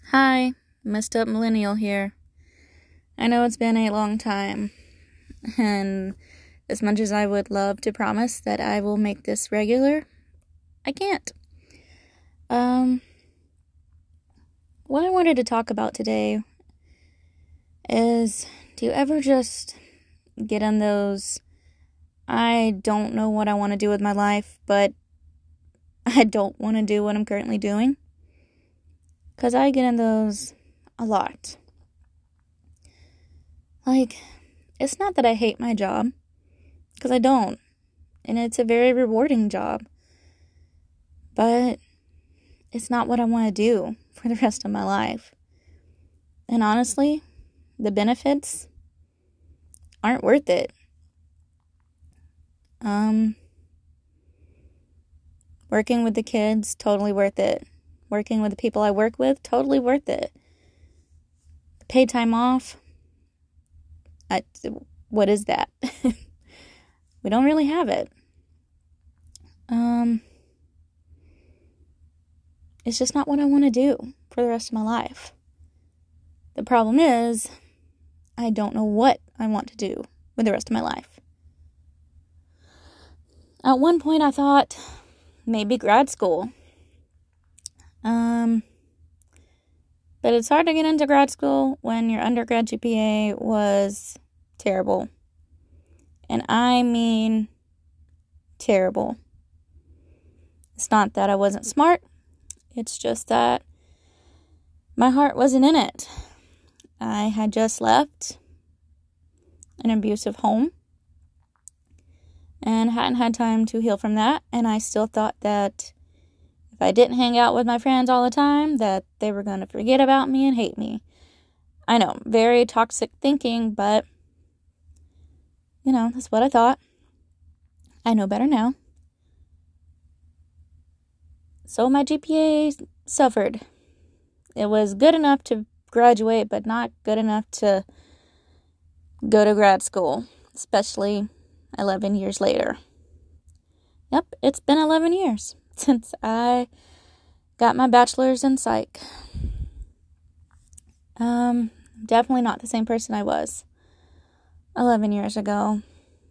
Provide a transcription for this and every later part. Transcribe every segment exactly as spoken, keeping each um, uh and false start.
Hi, messed up millennial here. I know it's been a long time, and as much as I would love to promise that I will make this regular, I can't. Um, what I wanted to talk about today is, do you ever just get in those, I don't know what I want to do with my life, but I don't want to do what I'm currently doing? Because I get in those a lot. Like, it's not that I hate my job, because I don't, and it's a very rewarding job, but it's not what I want to do for the rest of my life. And honestly, the benefits aren't worth it. Um, working with the kids, totally worth it. Working with the people I work with, totally worth it. The paid time off, I, what is that? We don't really have it. Um, it's just not what I want to do for the rest of my life. The problem is, I don't know what I want to do with the rest of my life. At one point, I thought maybe grad school. Um, but it's hard to get into grad school when your undergrad G P A was terrible. And I mean terrible. It's not that I wasn't smart. It's just that my heart wasn't in it. I had just left an abusive home and hadn't had time to heal from that. And I still thought that if I didn't hang out with my friends all the time, that they were going to forget about me and hate me. I know, very toxic thinking, but, you know, that's what I thought. I know better now. So my G P A suffered. It was good enough to graduate, but not good enough to go to grad school, especially eleven years later. Yep, it's been eleven years since I got my bachelor's in psych. Um, definitely not the same person I was eleven years ago.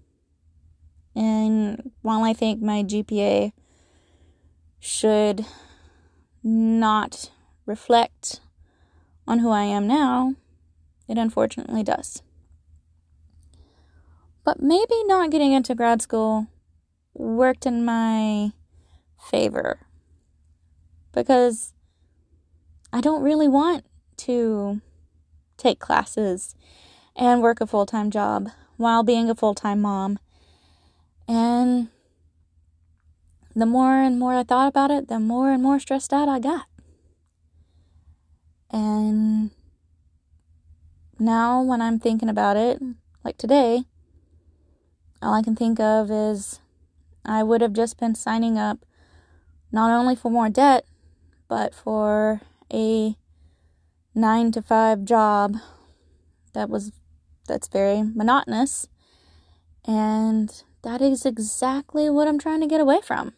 And while I think my G P A should not reflect on who I am now, it unfortunately does. But maybe not getting into grad school worked in my favor, because I don't really want to take classes and work a full-time job while being a full-time mom. And the more and more I thought about it, the more and more stressed out I got. And now when I'm thinking about it, like today, all I can think of is I would have just been signing up not only for more debt, but for a nine to five job that was that's very monotonous. And that is exactly what I'm trying to get away from.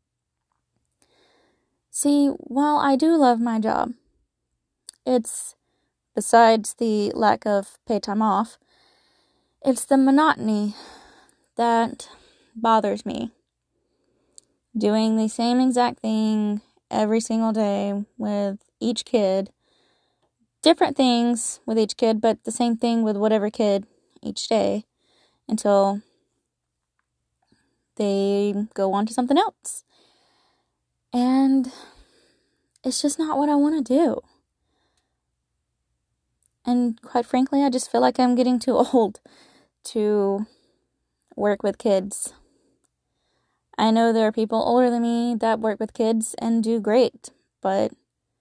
See, while I do love my job, it's, besides the lack of paid time off, it's the monotony that bothers me. Doing the same exact thing every single day with each kid. Different things with each kid, but the same thing with whatever kid each day until they go on to something else. And it's just not what I want to do. And quite frankly, I just feel like I'm getting too old to work with kids. I know there are people older than me that work with kids and do great, but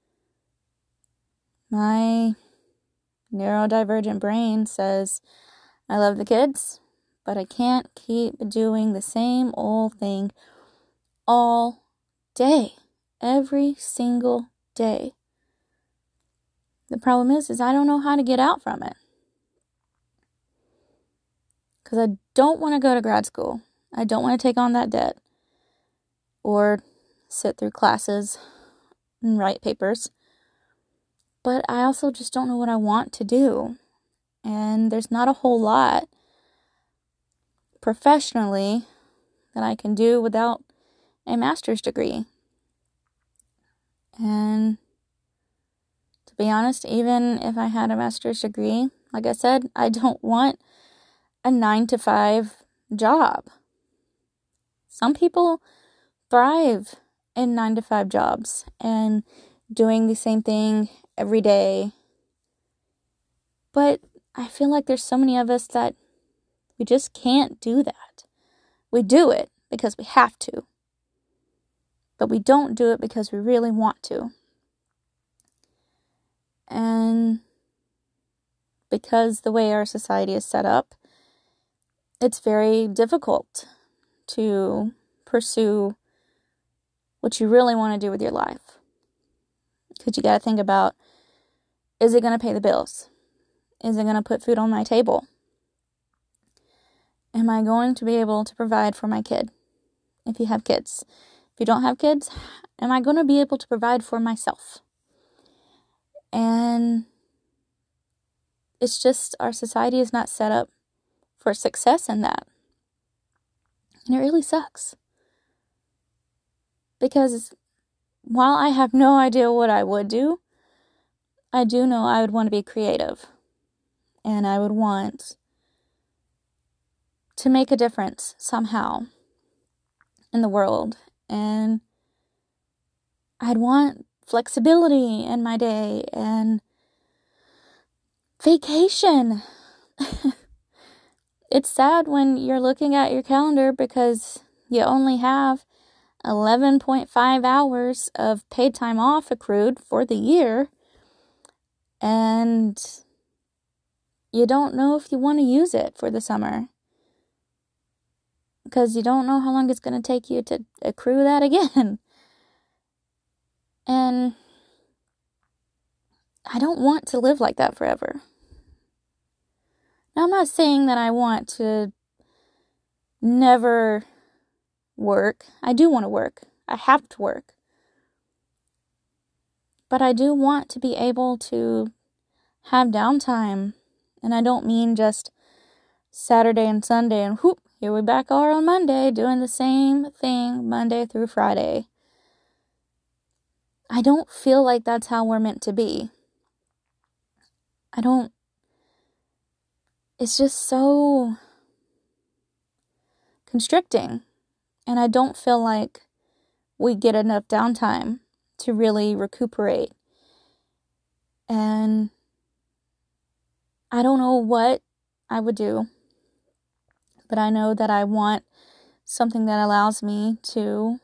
my neurodivergent brain says I love the kids, but I can't keep doing the same old thing all day, every single day. The problem is, is I don't know how to get out from it. Because I don't want to go to grad school. I don't want to take on that debt. Or sit through classes and write papers. But I also just don't know what I want to do. And there's not a whole lot professionally that I can do without a master's degree. And to be honest, even if I had a master's degree, like I said, I don't want a nine to five job. Some people thrive in nine to five jobs and doing the same thing every day. But I feel like there's so many of us that we just can't do that. We do it because we have to, but we don't do it because we really want to. And because the way our society is set up, it's very difficult to pursue what you really want to do with your life. Because you got to think about, is it going to pay the bills? Is it going to put food on my table? Am I going to be able to provide for my kid? If you have kids. If you don't have kids, am I going to be able to provide for myself? And it's just, our society is not set up for success in that. And it really sucks. Because while I have no idea what I would do, I do know I would want to be creative. And I would want to make a difference somehow in the world. And I'd want flexibility in my day and vacation. It's sad when you're looking at your calendar because you only have eleven point five hours of paid time off accrued for the year, and you don't know if you want to use it for the summer because you don't know how long it's going to take you to accrue that again. And I don't want to live like that forever. Now, I'm not saying that I want to never work. I do want to work. I have to work. But I do want to be able to have downtime. And I don't mean just Saturday and Sunday and whoop, here we back are on Monday doing the same thing Monday through Friday. I don't feel like that's how we're meant to be. I don't, it's just so constricting. And I don't feel like we get enough downtime to really recuperate. And I don't know what I would do, but I know that I want something that allows me to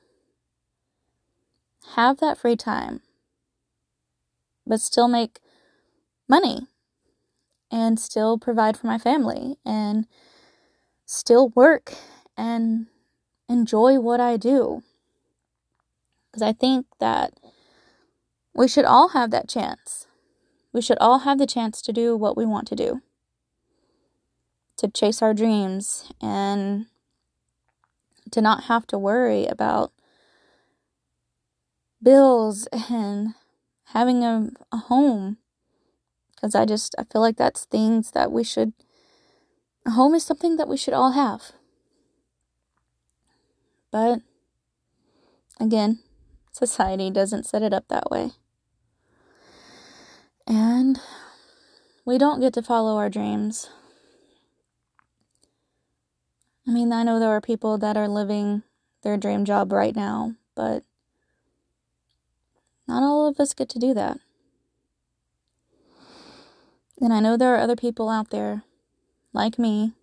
have that free time, but still make money and still provide for my family and still work and enjoy what I do. Because I think that we should all have that chance. We should all have the chance to do what we want to do. To chase our dreams and to not have to worry about bills and having a, a home. Because I just, I feel like that's things that we should, a home is something that we should all have. But, again, society doesn't set it up that way. And we don't get to follow our dreams. I mean, I know there are people that are living their dream job right now, but not all of us get to do that. And I know there are other people out there, like me,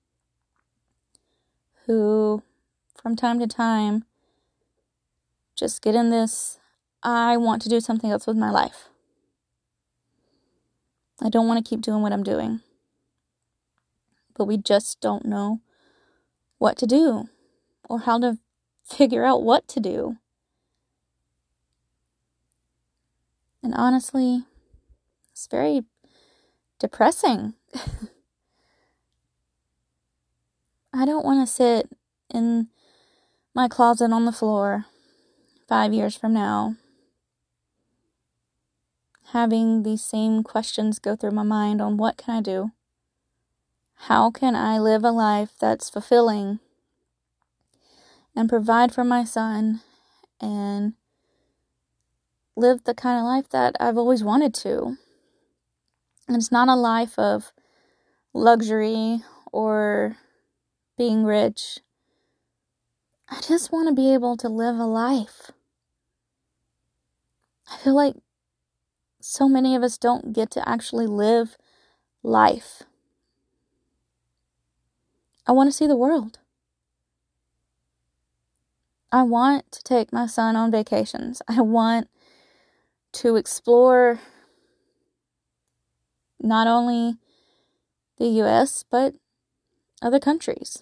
who, from time to time, just get in this, I want to do something else with my life. I don't want to keep doing what I'm doing. But we just don't know what to do or how to figure out what to do. And honestly, it's very depressing. I don't want to sit in my closet on the floor five years from now having these same questions go through my mind on what can I do? How can I live a life that's fulfilling and provide for my son and live the kind of life that I've always wanted to? And it's not a life of luxury or being rich. I just want to be able to live a life. I feel like so many of us don't get to actually live life. I want to see the world. I want to take my son on vacations. I want to explore not only the U S, but other countries.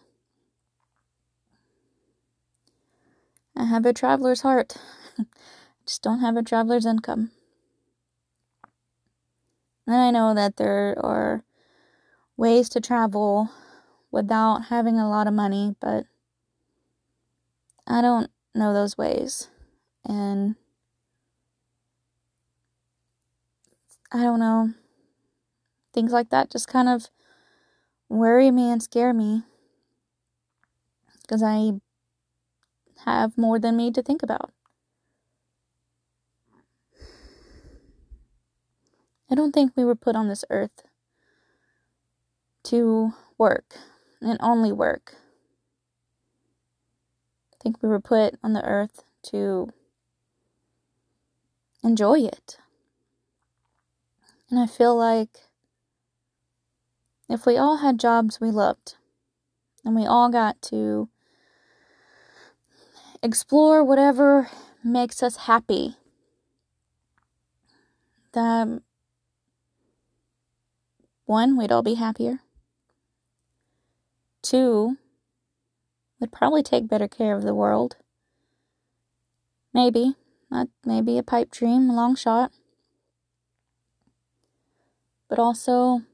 I have a traveler's heart. I just don't have a traveler's income. And I know that there are ways to travel without having a lot of money, but I don't know those ways. And I don't know. Things like that just kind of worry me and scare me, because I have more than me to think about. I don't think we were put on this earth to work and only work. I think we were put on the earth to enjoy it. And I feel like if we all had jobs we loved, and we all got to explore whatever makes us happy, that one, we'd all be happier. Two, we'd probably take better care of the world. Maybe. That may be a pipe dream, a long shot. But also,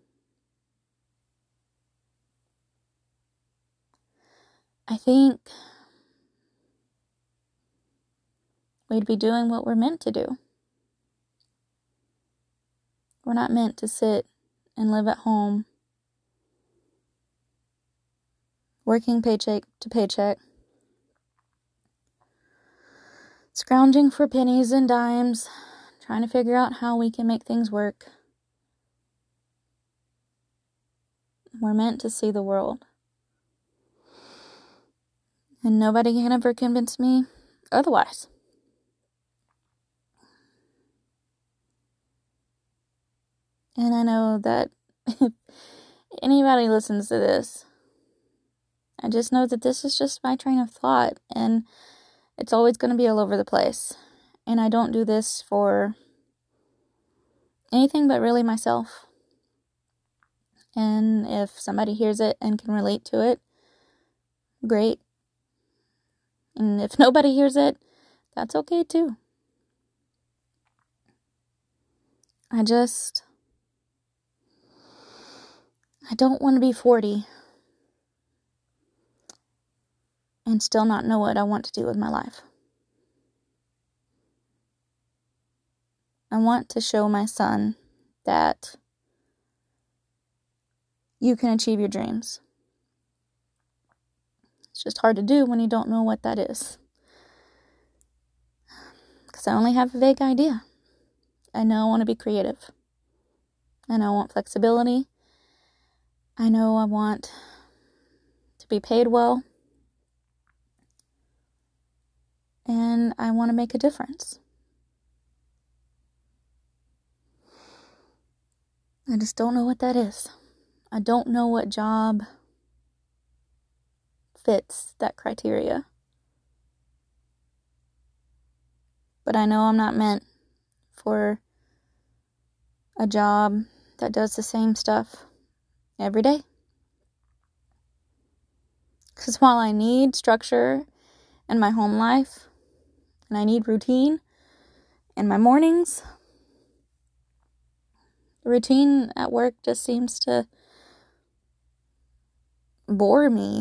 I think we'd be doing what we're meant to do. We're not meant to sit and live at home, working paycheck to paycheck, scrounging for pennies and dimes, trying to figure out how we can make things work. We're meant to see the world. And nobody can ever convince me otherwise. And I know that if anybody listens to this, I just know that this is just my train of thought, and it's always going to be all over the place. And I don't do this for anything but really myself. And if somebody hears it and can relate to it, great. And if nobody hears it, that's okay too. I just, I don't want to be forty and still not know what I want to do with my life. I want to show my son that you can achieve your dreams. It's just hard to do when you don't know what that is. Because I only have a vague idea. I know I want to be creative. I know I want flexibility. I know I want to be paid well. And I want to make a difference. I just don't know what that is. I don't know what job fits that criteria. But I know I'm not meant for a job that does the same stuff every day. Because while I need structure in my home life, and I need routine in my mornings, the routine at work just seems to bore me.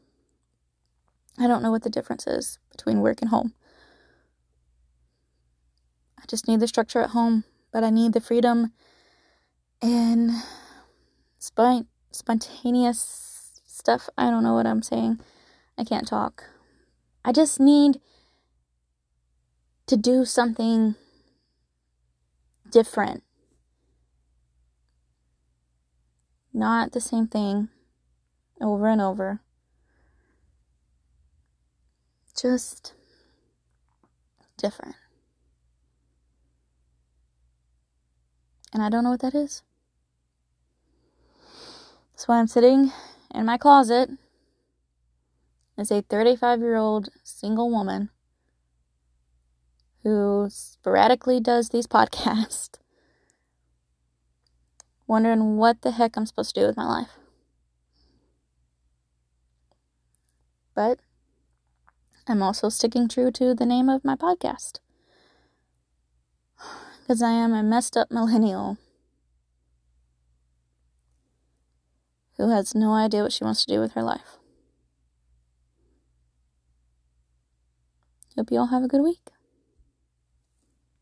I don't know what the difference is between work and home. I just need the structure at home but I need the freedom and spont- spontaneous stuff. I don't know what I'm saying. I can't talk. I just need to do something different. Not the same thing over and over. Just different. And I don't know what that is. That's why I'm sitting in my closet as a thirty-five-year-old single woman who sporadically does these podcasts, wondering what the heck I'm supposed to do with my life. But I'm also sticking true to the name of my podcast, because I am a messed up millennial who has no idea what she wants to do with her life. Hope you all have a good week.